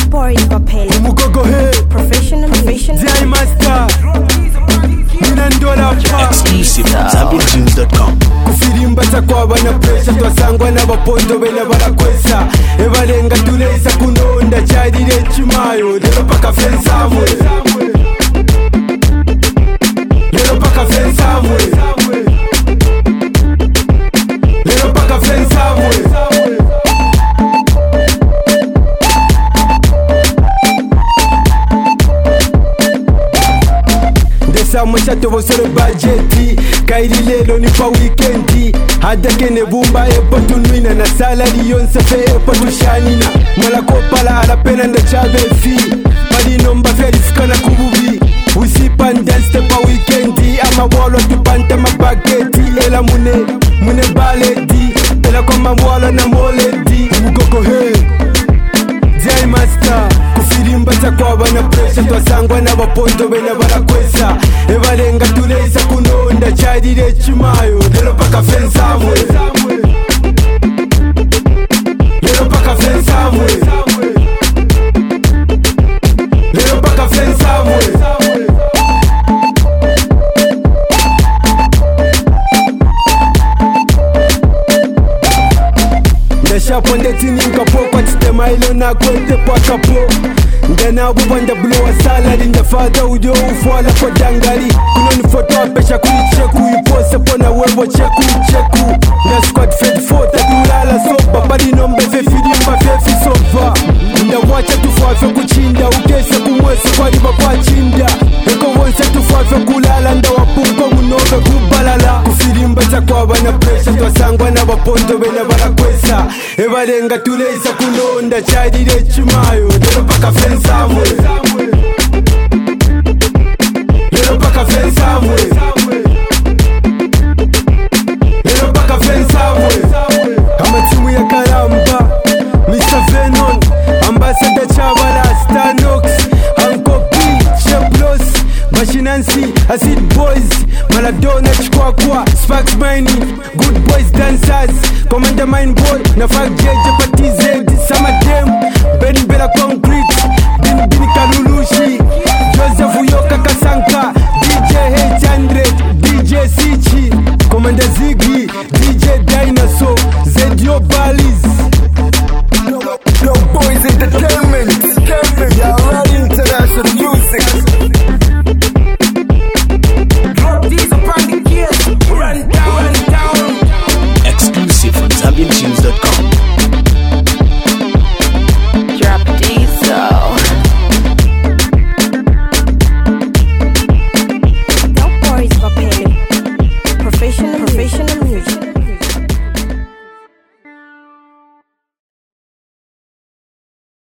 Boris Papel. Mugogo hey. Professional. Jai Master. Minandola pa. Exclusive ZambianTunes.com. Kufirimba takwaba na pressure twasangwa n'abapondo bene barakwesa ebalenga tuleza kunonda cyarire chimayo lero paka fensamwe lero paka fensamwe lero paka fensamwe Samusha tobosore budgeti kairi lelo ni pa weekendi hadakene bumba epo tunwina na salary yonse fe epo tushanina mala kopala ala pena nda chabe fi mali nomba verifikana kububi usipan dance pa weekendi ama wolo tupanta mabageti ela mune baledi ela koma mwala na moledi mugoko he Jai Master kufirimba takwaba na pressure twasangwa n'abapondo bene barakwesa ebalenga tuleza kunonda cyarire chimayo lero paka fensamwe lero paka fensamwe lero paka fensamwe Ndashapo ndetininka pokwa titema ilo na kwete paka po Ndena bubanda blow salary ndafata ujo ufwala kwa dangali Kunoni foto apesha kuicheku ipose pona webo cheku Na squad fed fota tulala soba Bali nombe fe firimba fe fisofa Ndawacha tufafe kuchinda ukese kumwese kwa riba kwa chinda Eko wonse tufafe kulala ndawapumpa munobe kubalala Kufirimba takwaba na pressure twasangwa n'abapondo bene barakwesa ebalenga tuleza kunonda cyarire chimayo lero paka fensamwe lero paka fensamwe lero paka fensamwe amatimu ya Karamba Mr. Venom Ambassador Chabala Stanox Uncle P Cheblos Machinancy Acid Boys Maladona Chikwakwa Sparks Mining Good Boys Dancers Commander Mind Boy na Fag